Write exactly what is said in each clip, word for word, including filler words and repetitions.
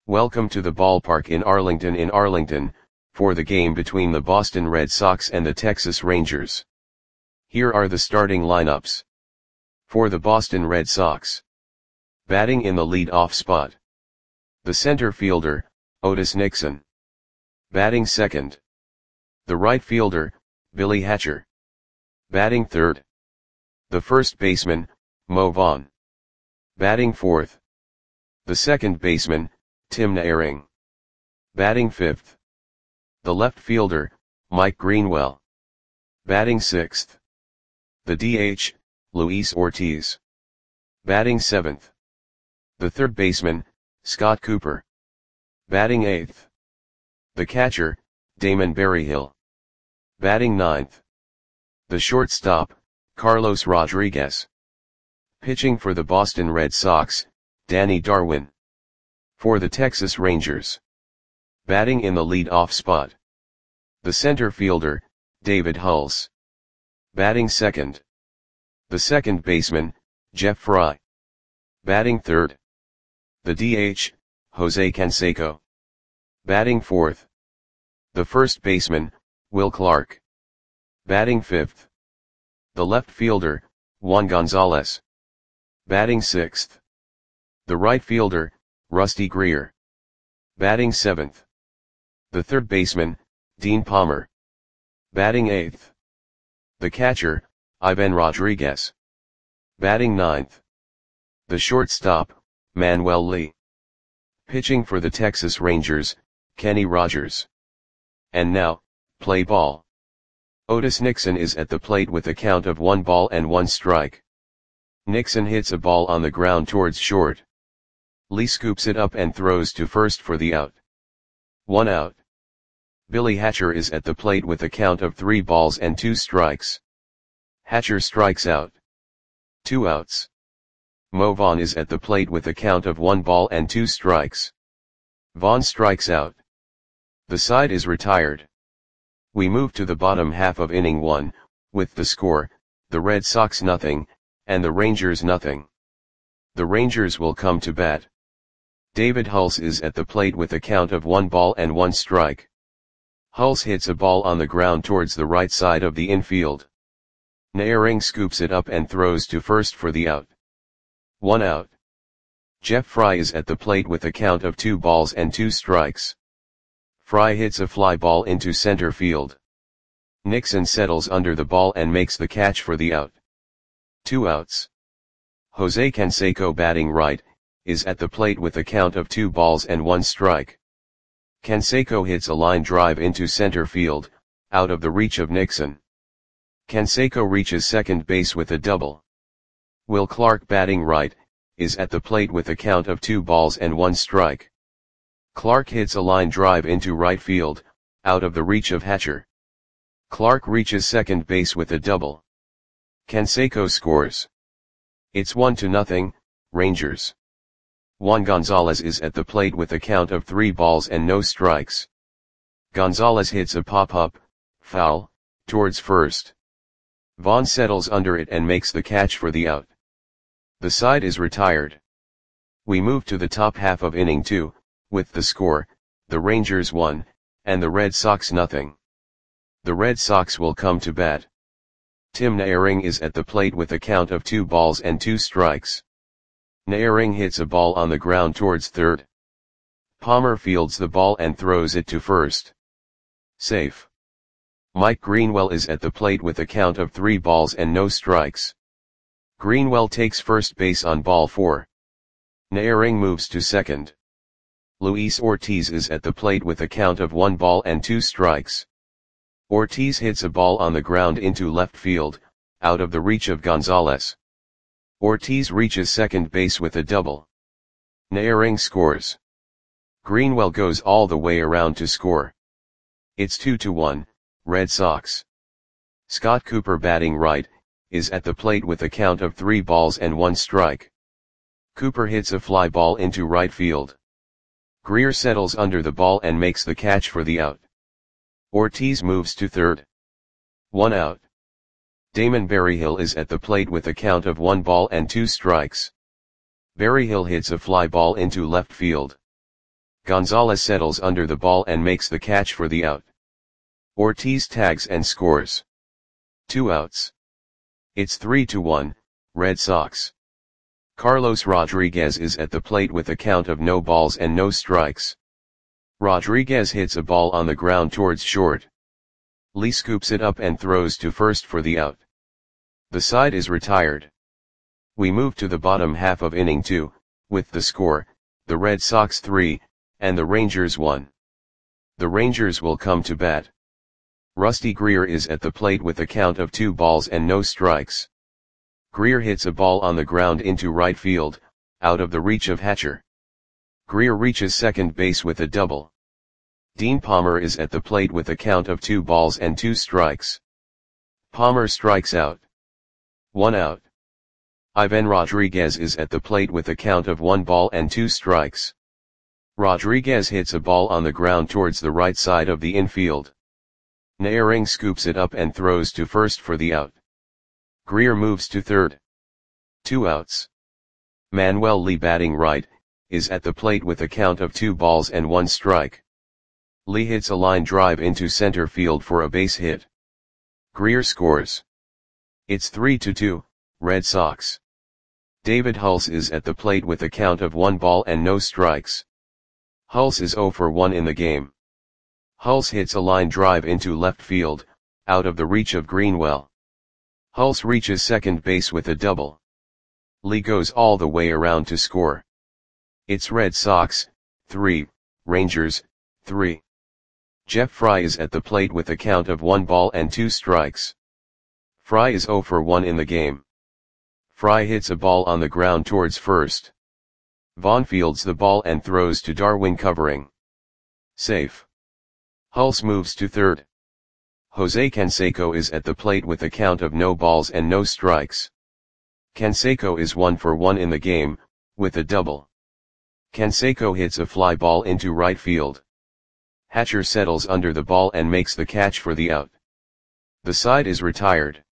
Welcome to the ballpark in Arlington in Arlington, for the game between the Boston Red Sox and the Texas Rangers. Here are the starting lineups. For the Boston Red Sox. Batting in the lead-off spot. The center fielder, Otis Nixon. Batting second. The right fielder, Billy Hatcher. Batting third. The first baseman, Mo Vaughn. Batting fourth. The second baseman, Tim Naehring. Batting fifth. The left fielder, Mike Greenwell. Batting sixth. The D H, Luis Ortiz. Batting seventh. The third baseman, Scott Cooper. Batting eighth. The catcher, Damon Berryhill. Batting ninth. The shortstop, Carlos Rodriguez. Pitching for the Boston Red Sox, Danny Darwin. For the Texas Rangers. Batting in the lead-off spot. The center fielder, David Hulse. Batting second. The second baseman, Jeff Fry. Batting third. The D H, Jose Canseco. Batting fourth. The first baseman, Will Clark. Batting fifth. The left fielder, Juan Gonzalez. Batting sixth. The right fielder, Rusty Greer. Batting seventh. The third baseman, Dean Palmer. Batting eighth. The catcher, Ivan Rodriguez. Batting ninth. The shortstop, Manuel Lee. Pitching for the Texas Rangers, Kenny Rogers. And now, play ball. Otis Nixon is at the plate with a count of one ball and one strike. Nixon hits a ball on the ground towards short. Lee scoops it up and throws to first for the out. One out. Billy Hatcher is at the plate with a count of three balls and two strikes. Hatcher strikes out. Two outs. Mo Vaughn is at the plate with a count of one ball and two strikes. Vaughn strikes out. The side is retired. We move to the bottom half of inning one, with the score, the Red Sox nothing, and the Rangers nothing. The Rangers will come to bat. David Hulse is at the plate with a count of one ball and one strike. Hulse hits a ball on the ground towards the right side of the infield. Naehring scoops it up and throws to first for the out. One out. Jeff Fry is at the plate with a count of two balls and two strikes. Fry hits a fly ball into center field. Nixon settles under the ball and makes the catch for the out. Two outs. Jose Canseco, batting right, is at the plate with a count of two balls and one strike. Canseco hits a line drive into center field, out of the reach of Nixon. Canseco reaches second base with a double. Will Clark, batting right, is at the plate with a count of two balls and one strike. Clark hits a line drive into right field, out of the reach of Hatcher. Clark reaches second base with a double. Canseco scores. It's one to nothing, Rangers. Juan Gonzalez is at the plate with a count of three balls and no strikes. Gonzalez hits a pop-up, foul, towards first. Vaughn settles under it and makes the catch for the out. The side is retired. We move to the top half of inning two, with the score, the Rangers one, and the Red Sox nothing. The Red Sox will come to bat. Tim Naehring is at the plate with a count of two balls and two strikes. Naehring hits a ball on the ground towards third. Palmer fields the ball and throws it to first. Safe. Mike Greenwell is at the plate with a count of three balls and no strikes. Greenwell takes first base on ball four. Naehring moves to second. Luis Ortiz is at the plate with a count of one ball and two strikes. Ortiz hits a ball on the ground into left field, out of the reach of Gonzalez. Ortiz reaches second base with a double. Naehring scores. Greenwell goes all the way around to score. It's two to one, Red Sox. Scott Cooper, batting right, is at the plate with a count of three balls and one strike. Cooper hits a fly ball into right field. Greer settles under the ball and makes the catch for the out. Ortiz moves to third. One out. Damon Berryhill is at the plate with a count of one ball and two strikes. Berryhill hits a fly ball into left field. Gonzalez settles under the ball and makes the catch for the out. Ortiz tags and scores. Two outs. It's three to one, Red Sox. Carlos Rodriguez is at the plate with a count of no balls and no strikes. Rodriguez hits a ball on the ground towards short. Lee scoops it up and throws to first for the out. The side is retired. We move to the bottom half of inning two, with the score, the Red Sox three, and the Rangers one. The Rangers will come to bat. Rusty Greer is at the plate with a count of two balls and no strikes. Greer hits a ball on the ground into right field, out of the reach of Hatcher. Greer reaches second base with a double. Dean Palmer is at the plate with a count of two balls and two strikes. Palmer strikes out. One out. Ivan Rodriguez is at the plate with a count of one ball and two strikes. Rodriguez hits a ball on the ground towards the right side of the infield. Naehring scoops it up and throws to first for the out. Greer moves to third. Two outs. Manuel Lee, batting right, is at the plate with a count of two balls and one strike. Lee hits a line drive into center field for a base hit. Greer scores. It's three to two, Red Sox. David Hulse is at the plate with a count of one ball and no strikes. Hulse is zero for one in the game. Hulse hits a line drive into left field, out of the reach of Greenwell. Hulse reaches second base with a double. Lee goes all the way around to score. It's Red Sox, three, Rangers, three. Jeff Fry is at the plate with a count of one ball and two strikes. Fry is zero for one in the game. Fry hits a ball on the ground towards first. Vaughn fields the ball and throws to Darwin, covering. Safe. Hulse moves to third. Jose Canseco is at the plate with a count of no balls and no strikes. Canseco is one for one in the game, with a double. Canseco hits a fly ball into right field. Hatcher settles under the ball and makes the catch for the out. The side is retired.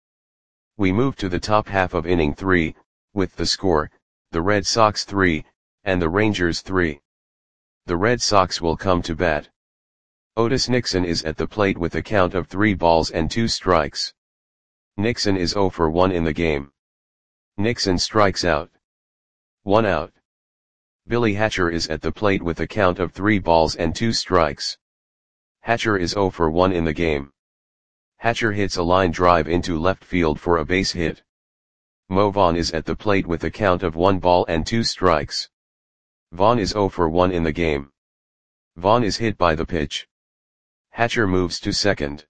We move to the top half of inning three, with the score, the Red Sox three, and the Rangers three. The Red Sox will come to bat. Otis Nixon is at the plate with a count of three balls and two strikes. Nixon is zero for one in the game. Nixon strikes out. One out. Billy Hatcher is at the plate with a count of three balls and two strikes. Hatcher is zero for one in the game. Hatcher hits a line drive into left field for a base hit. Mo Vaughn is at the plate with a count of one ball and two strikes. Vaughn is zero for one in the game. Vaughn is hit by the pitch. Hatcher moves to second.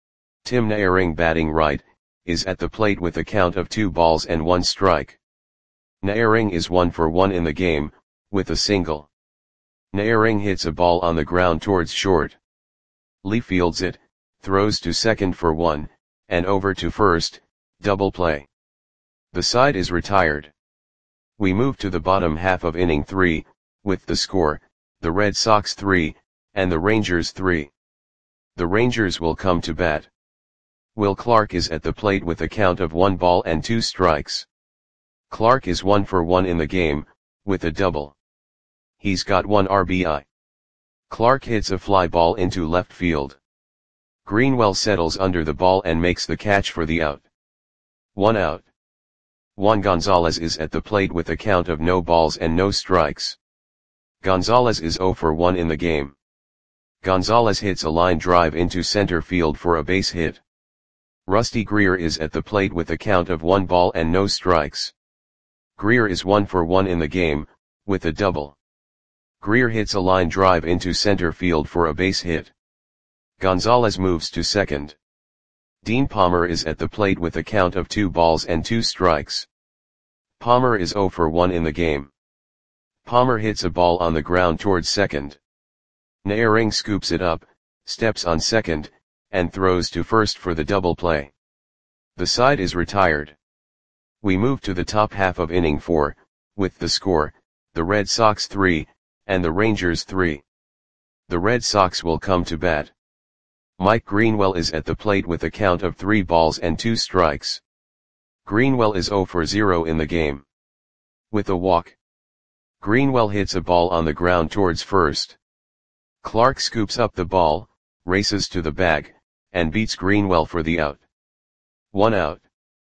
Tim Naehring, batting right, is at the plate with a count of two balls and one strike. Naehring is one for one in the game, with a single. Naehring hits a ball on the ground towards short. Lee fields it, throws to second for one, and over to first, double play. The side is retired. We move to the bottom half of inning three, with the score, the Red Sox three, and the Rangers three. The Rangers will come to bat. Will Clark is at the plate with a count of one ball and two strikes. Clark is one for one in the game, with a double. He's got one R B I. Clark hits a fly ball into left field. Greenwell settles under the ball and makes the catch for the out. One out. Juan Gonzalez is at the plate with a count of no balls and no strikes. Gonzalez is zero for one in the game. Gonzalez hits a line drive into center field for a base hit. Rusty Greer is at the plate with a count of one ball and no strikes. Greer is one for one in the game, with a double. Greer hits a line drive into center field for a base hit. Gonzalez moves to second. Dean Palmer is at the plate with a count of two balls and two strikes. Palmer is zero for one in the game. Palmer hits a ball on the ground towards second. Naehring scoops it up, steps on second, and throws to first for the double play. The side is retired. We move to the top half of inning four, with the score, the Red Sox three, and the Rangers three. The Red Sox will come to bat. Mike Greenwell is at the plate with a count of three balls and two strikes. Greenwell is zero for zero in the game. With a walk. Greenwell hits a ball on the ground towards first. Clark scoops up the ball, races to the bag, and beats Greenwell for the out. One out.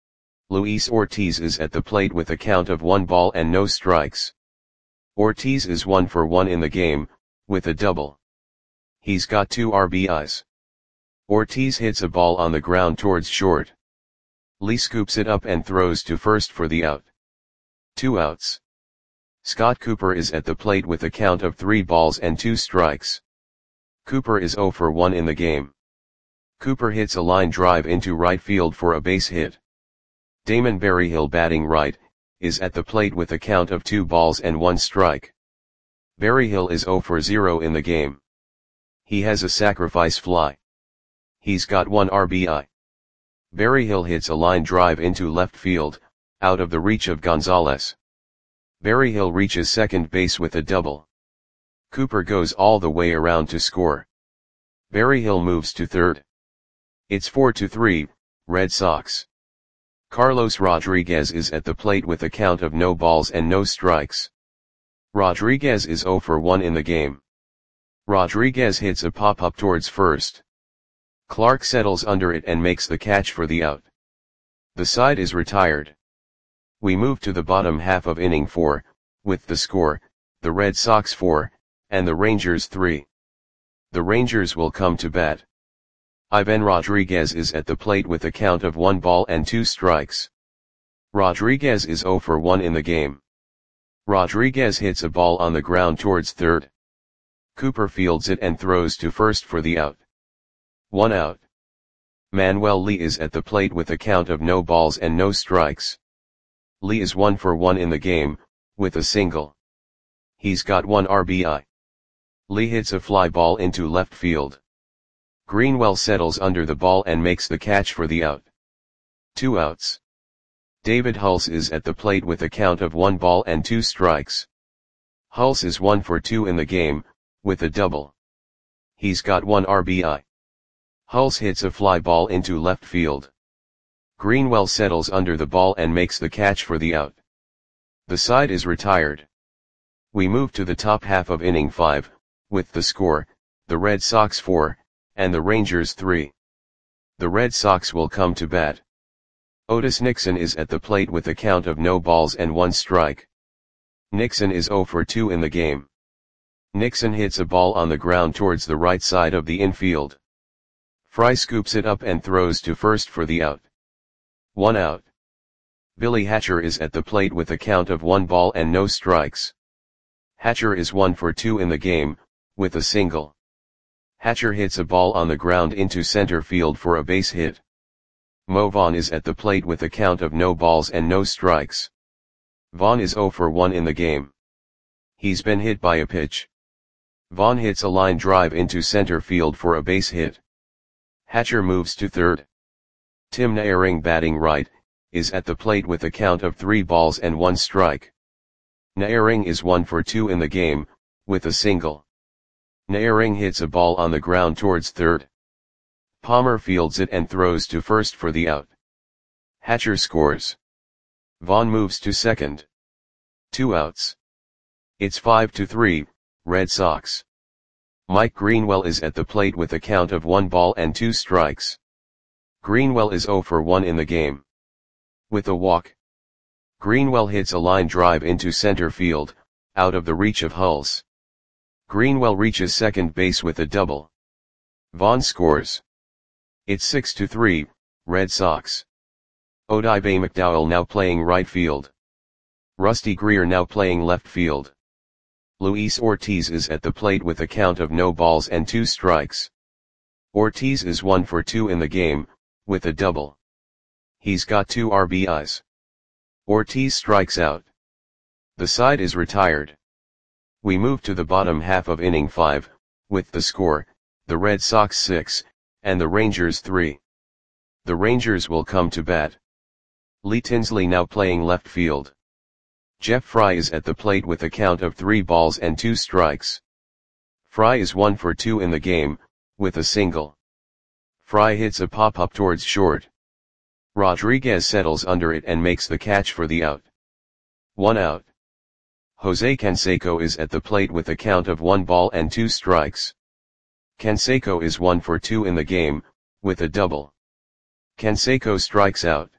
Luis Ortiz is at the plate with a count of one ball and no strikes. Ortiz is one for one in the game, with a double. He's got two R B Is. Ortiz hits a ball on the ground towards short. Lee scoops it up and throws to first for the out. Two outs. Scott Cooper is at the plate with a count of three balls and two strikes. Cooper is zero for one in the game. Cooper hits a line drive into right field for a base hit. Damon Berryhill, batting right, is at the plate with a count of two balls and one strike. Berryhill is zero for zero in the game. He has a sacrifice fly. He's got one R B I. Berryhill hits a line drive into left field, out of the reach of Gonzalez. Berryhill reaches second base with a double. Cooper goes all the way around to score. Berryhill moves to third. It's four to three, Red Sox. Carlos Rodriguez is at the plate with a count of no balls and no strikes. Rodriguez is zero for one in the game. Rodriguez hits a pop-up towards first. Clark settles under it and makes the catch for the out. The side is retired. We move to the bottom half of inning four, with the score, the Red Sox four, and the Rangers three. The Rangers will come to bat. Ivan Rodriguez is at the plate with a count of one ball and two strikes. Rodriguez is zero for one in the game. Rodriguez hits a ball on the ground towards third. Cooper fields it and throws to first for the out. One out. Manuel Lee is at the plate with a count of no balls and no strikes. Lee is one for one in the game, with a single. He's got one R B I. Lee hits a fly ball into left field. Greenwell settles under the ball and makes the catch for the out. Two outs. David Hulse is at the plate with a count of one ball and two strikes. Hulse is one for two in the game, with a double. He's got one R B I. Hulse hits a fly ball into left field. Greenwell settles under the ball and makes the catch for the out. The side is retired. We move to the top half of inning five, with the score, the Red Sox four, and the Rangers three. The Red Sox will come to bat. Otis Nixon is at the plate with a count of no balls and one strike. Nixon is zero for two in the game. Nixon hits a ball on the ground towards the right side of the infield. Fry scoops it up and throws to first for the out. One out. Billy Hatcher is at the plate with a count of one ball and no strikes. Hatcher is one for two in the game, with a single. Hatcher hits a ball on the ground into center field for a base hit. Mo Vaughn is at the plate with a count of no balls and no strikes. Vaughn is zero for one in the game. He's been hit by a pitch. Vaughn hits a line drive into center field for a base hit. Hatcher moves to third. Tim Naehring, batting right, is at the plate with a count of three balls and one strike. Naehring is one for two in the game, with a single. Naehring hits a ball on the ground towards third. Palmer fields it and throws to first for the out. Hatcher scores. Vaughn moves to second. Two outs. It's five to three, Red Sox. Mike Greenwell is at the plate with a count of one ball and two strikes. Greenwell is zero for one in the game. With a walk. Greenwell hits a line drive into center field, out of the reach of Hulse. Greenwell reaches second base with a double. Vaughn scores. It's six to three, Red Sox. Odibe McDowell now playing right field. Rusty Greer now playing left field. Luis Ortiz is at the plate with a count of no balls and two strikes. Ortiz is one for two in the game, with a double. He's got two R B Is. Ortiz strikes out. The side is retired. We move to the bottom half of inning five, with the score, the Red Sox six, and the Rangers three. The Rangers will come to bat. Lee Tinsley now playing left field. Jeff Fry is at the plate with a count of three balls and two strikes. Fry is one for two in the game, with a single. Fry hits a pop-up towards short. Rodriguez settles under it and makes the catch for the out. One out. Jose Canseco is at the plate with a count of one ball and two strikes. Canseco is one for two in the game, with a double. Canseco strikes out.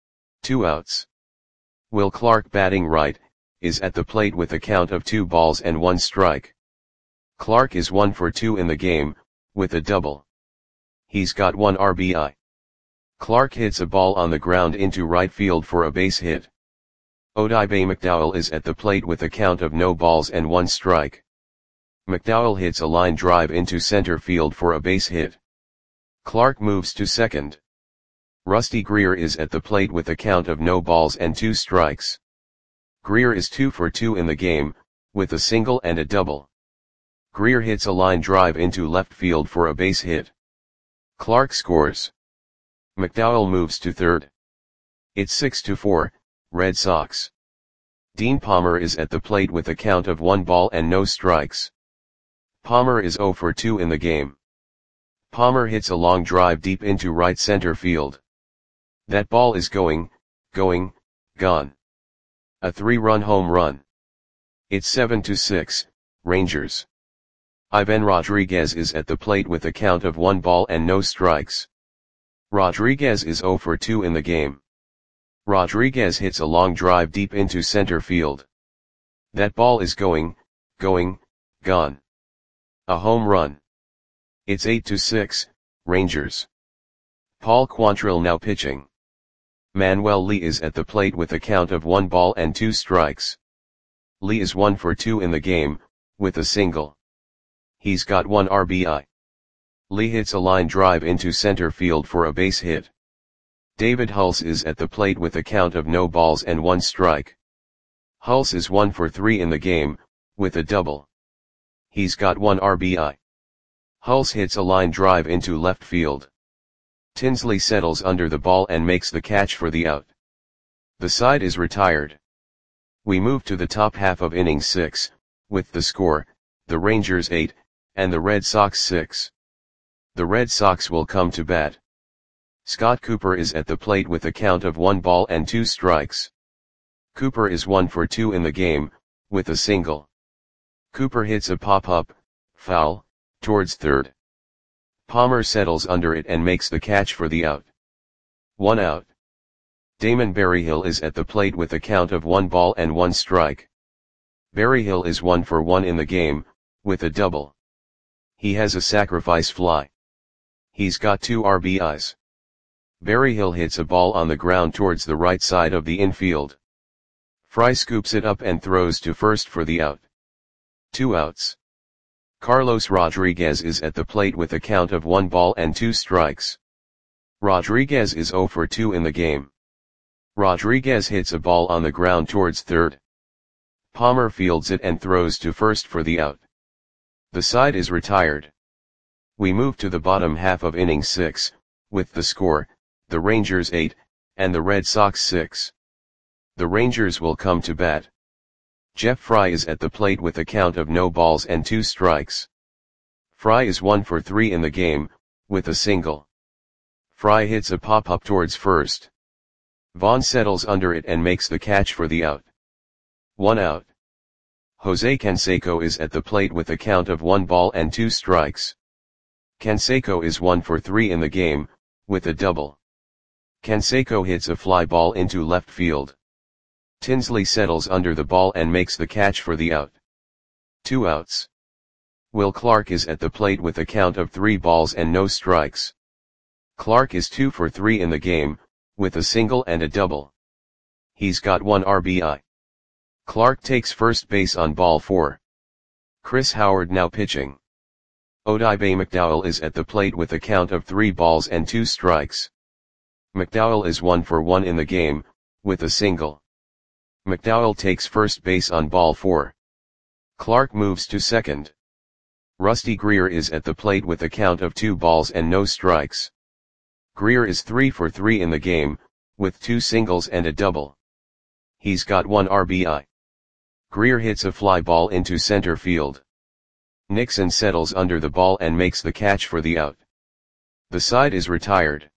Two outs. Will Clark, batting right, is at the plate with a count of two balls and one strike. Clark is one for two in the game, with a double. He's got one R B I. Clark hits a ball on the ground into right field for a base hit. Odibe McDowell is at the plate with a count of no balls and one strike. McDowell hits a line drive into center field for a base hit. Clark moves to second. Rusty Greer is at the plate with a count of no balls and two strikes. Greer is two for two in the game, with a single and a double. Greer hits a line drive into left field for a base hit. Clark scores. McDowell moves to third. It's six to four, Red Sox. Dean Palmer is at the plate with a count of one ball and no strikes. Palmer is zero for two in the game. Palmer hits a long drive deep into right center field. That ball is going, going, gone. A three-run home run. It's seven to six, Rangers. Ivan Rodriguez is at the plate with a count of one ball and no strikes. Rodriguez is zero for two in the game. Rodriguez hits a long drive deep into center field. That ball is going, going, gone. A home run. It's eight to six, Rangers. Paul Quantrill now pitching. Manuel Lee is at the plate with a count of one ball and two strikes. Lee is one for two in the game, with a single. He's got one R B I. Lee hits a line drive into center field for a base hit. David Hulse is at the plate with a count of no balls and one strike. Hulse is one for three in the game, with a double. He's got one R B I. Hulse hits a line drive into left field. Tinsley settles under the ball and makes the catch for the out. The side is retired. We move to the top half of inning six, with the score, the Rangers eight, and the Red Sox six. The Red Sox will come to bat. Scott Cooper is at the plate with a count of one ball and two strikes. Cooper is one for two in the game, with a single. Cooper hits a pop-up, foul, towards third. Palmer settles under it and makes the catch for the out. One out. Damon Berryhill is at the plate with a count of one ball and one strike. Berryhill is one for one in the game, with a double. He has a sacrifice fly. He's got two R B Is. Berryhill hits a ball on the ground towards the right side of the infield. Fry scoops it up and throws to first for the out. Two outs. Carlos Rodriguez is at the plate with a count of one ball and two strikes. Rodriguez is zero for two in the game. Rodriguez hits a ball on the ground towards third. Palmer fields it and throws to first for the out. The side is retired. We move to the bottom half of inning six, with the score, the Rangers eight, and the Red Sox six. The Rangers will come to bat. Jeff Fry is at the plate with a count of no balls and two strikes. Fry is one for three in the game, with a single. Fry hits a pop-up towards first. Vaughn settles under it and makes the catch for the out. One out. Jose Canseco is at the plate with a count of one ball and two strikes. Canseco is one for three in the game, with a double. Canseco hits a fly ball into left field. Tinsley settles under the ball and makes the catch for the out. Two outs. Will Clark is at the plate with a count of three balls and no strikes. Clark is two for three in the game, with a single and a double. He's got one R B I. Clark takes first base on ball four. Chris Howard now pitching. Odibe McDowell is at the plate with a count of three balls and two strikes. McDowell is one for one in the game, with a single. McDowell takes first base on ball four. Clark moves to second. Rusty Greer is at the plate with a count of two balls and no strikes. Greer is three for three in the game, with two singles and a double. He's got one R B I. Greer hits a fly ball into center field. Nixon settles under the ball and makes the catch for the out. The side is retired.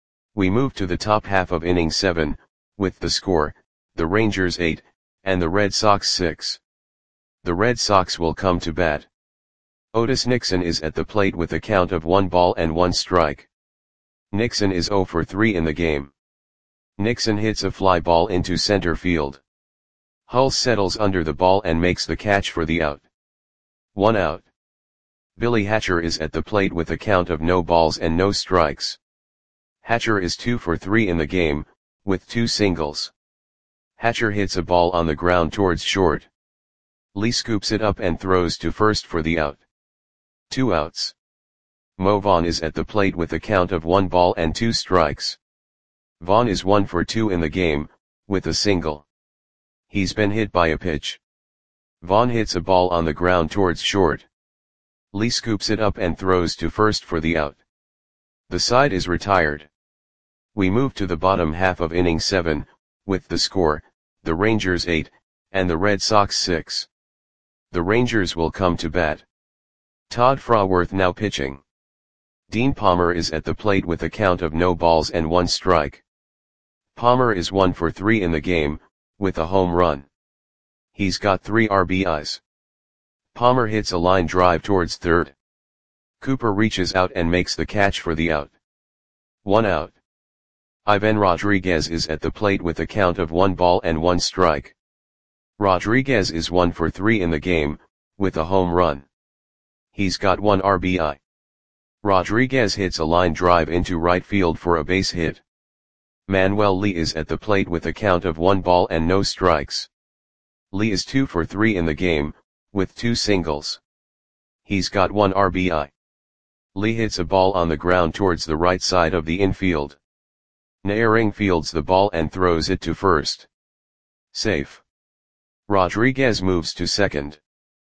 We move to the top half of inning seven, with the score, the Rangers eight, and the Red Sox six. The Red Sox will come to bat. Otis Nixon is at the plate with a count of one ball and one strike. Nixon is zero for three in the game. Nixon hits a fly ball into center field. Hulse settles under the ball and makes the catch for the out. One out. Billy Hatcher is at the plate with a count of no balls and no strikes. Hatcher is two for three in the game, with two singles. Hatcher hits a ball on the ground towards short. Lee scoops it up and throws to first for the out. Two outs. Mo Vaughn is at the plate with a count of one ball and two strikes. Vaughn is one for two in the game, with a single. He's been hit by a pitch. Vaughn hits a ball on the ground towards short. Lee scoops it up and throws to first for the out. The side is retired. We move to the bottom half of inning seven, with the score, the Rangers eight, and the Red Sox six. The Rangers will come to bat. Todd Fraworth now pitching. Dean Palmer is at the plate with a count of no balls and one strike. Palmer is one for three in the game, with a home run. He's got three R B Is. Palmer hits a line drive towards third. Cooper reaches out and makes the catch for the out. One out. Ivan Rodriguez is at the plate with a count of one ball and one strike. Rodriguez is one for three in the game, with a home run. He's got one R B I. Rodriguez hits a line drive into right field for a base hit. Manuel Lee is at the plate with a count of one ball and no strikes. Lee is two for three in the game, with two singles. He's got one R B I. Lee hits a ball on the ground towards the right side of the infield. Naehring fields the ball and throws it to first. Safe. Rodriguez moves to second.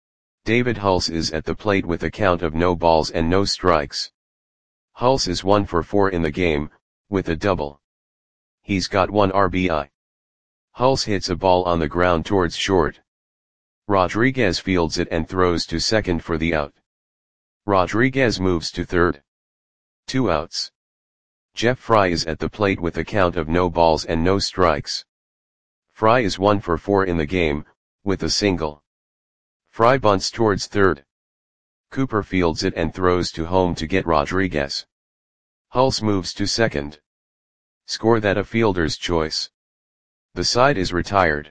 David Hulse is at the plate with a count of no balls and no strikes. Hulse is one for four in the game, with a double. He's got one R B I. Hulse hits a ball on the ground towards short. Rodriguez fields it and throws to second for the out. Rodriguez moves to third. Two outs. Jeff Fry is at the plate with a count of no balls and no strikes. Fry is one for four in the game, with a single. Fry bunts towards third. Cooper fields it and throws to home to get Rodriguez. Hulse moves to second. Score that a fielder's choice. The side is retired.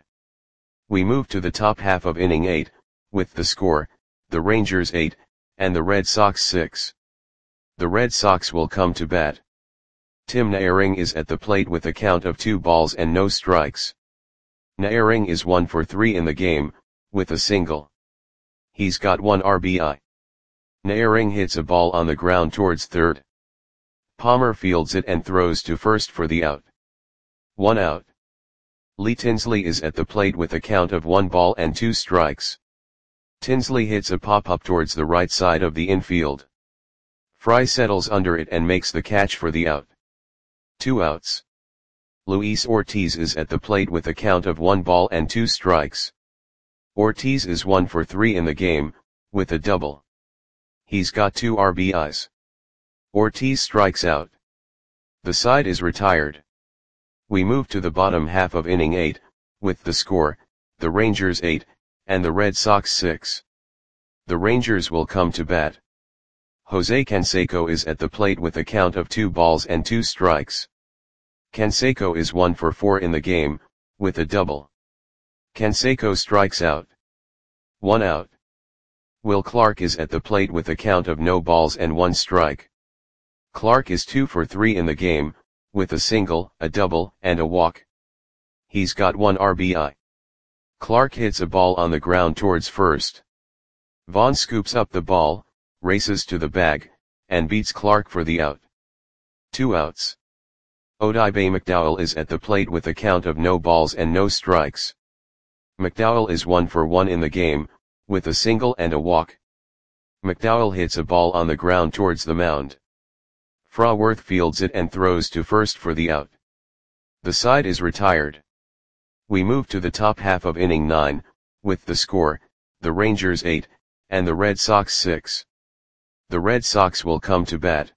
We move to the top half of inning eight, with the score, the Rangers eight, and the Red Sox six. The Red Sox will come to bat. Tim Naehring is at the plate with a count of two balls and no strikes. Naehring is one for three in the game, with a single. He's got one R B I. Naehring hits a ball on the ground towards third. Palmer fields it and throws to first for the out. One out. Lee Tinsley is at the plate with a count of one ball and two strikes. Tinsley hits a pop-up towards the right side of the infield. Fry settles under it and makes the catch for the out. Two outs. Luis Ortiz is at the plate with a count of one ball and two strikes. Ortiz is one for three in the game, with a double. He's got two R B Is. Ortiz strikes out. The side is retired. We move to the bottom half of inning eight, with the score, the Rangers eight, and the Red Sox six. The Rangers will come to bat. Jose Canseco is at the plate with a count of two balls and two strikes. Canseco is one for four in the game, with a double. Canseco strikes out. One out. Will Clark is at the plate with a count of no balls and one strike. Clark is two for three in the game, with a single, a double, and a walk. He's got one R B I. Clark hits a ball on the ground towards first. Vaughn scoops up the ball, races to the bag, and beats Clark for the out. Two outs. Odibe McDowell is at the plate with a count of no balls and no strikes. McDowell is one for one in the game, with a single and a walk. McDowell hits a ball on the ground towards the mound. Fraworth fields it and throws to first for the out. The side is retired. We move to the top half of inning nine, with the score, the Rangers eight, and the Red Sox six. The Red Sox will come to bat.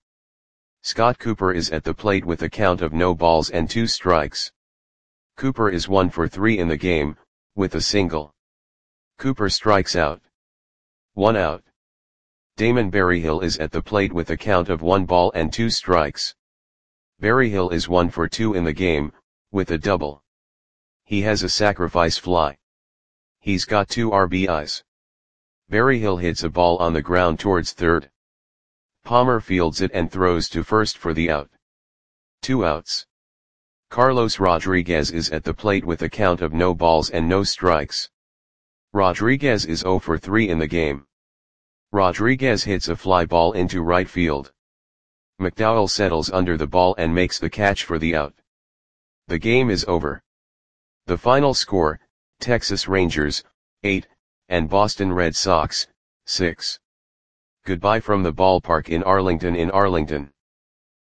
Scott Cooper is at the plate with a count of no balls and two strikes. Cooper is one for three in the game, with a single. Cooper strikes out. One out. Damon Berryhill is at the plate with a count of one ball and two strikes. Berryhill is one for two in the game, with a double. He has a sacrifice fly. He's got two R B Is. Berryhill hits a ball on the ground towards third. Palmer fields it and throws to first for the out. Two outs. Carlos Rodriguez is at the plate with a count of no balls and no strikes. Rodriguez is zero for three in the game. Rodriguez hits a fly ball into right field. McDowell settles under the ball and makes the catch for the out. The game is over. The final score, Texas Rangers, eight, and Boston Red Sox, six. Goodbye from the ballpark in Arlington in Arlington.